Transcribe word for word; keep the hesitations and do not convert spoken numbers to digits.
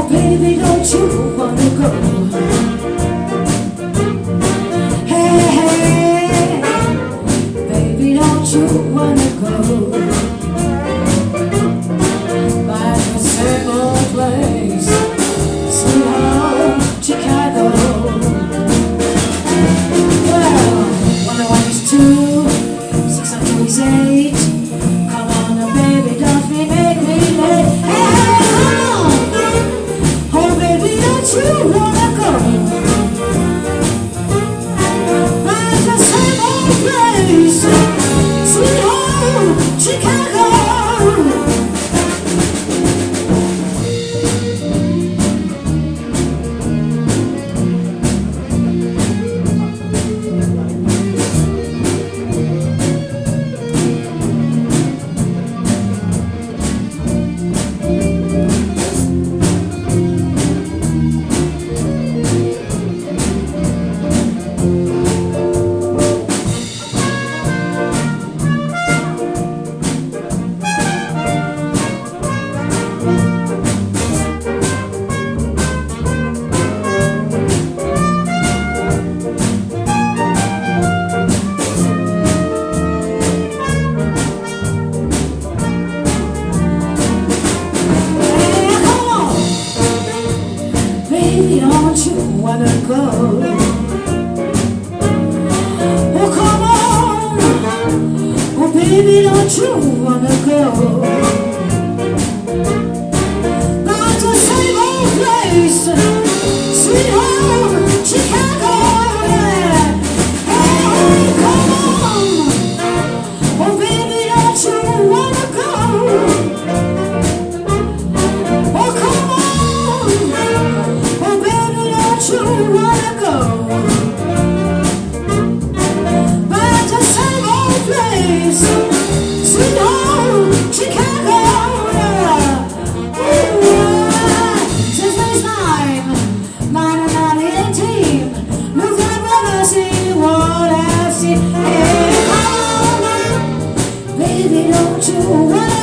baby, don't you wanna go? Hey, hey, baby, don't you wanna go? By the same old place, sweet home, Chicago. Well, one and one is two, six and two is eight. Come on, now, baby, don't be make me late. Hey, hey, come on, oh baby, don't you wanna go? By the same old place, sweet home, Chicago. Baby, don't you wanna go? Oh, come on. Oh, baby, don't you wanna go? Back to the same old place, sweet home, Chicago. Yeah. Hey, come on. Oh, baby, don't you wanna go? Oh, come on. Oh, baby, don't you wanna go? Back to the same old place, sweet home, Chicago. Yeah. Ooh, yeah. Since ninety-nine, ninety-nine, eighteen, look like never seen what I've seen. Hey, come on, baby, don't you wanna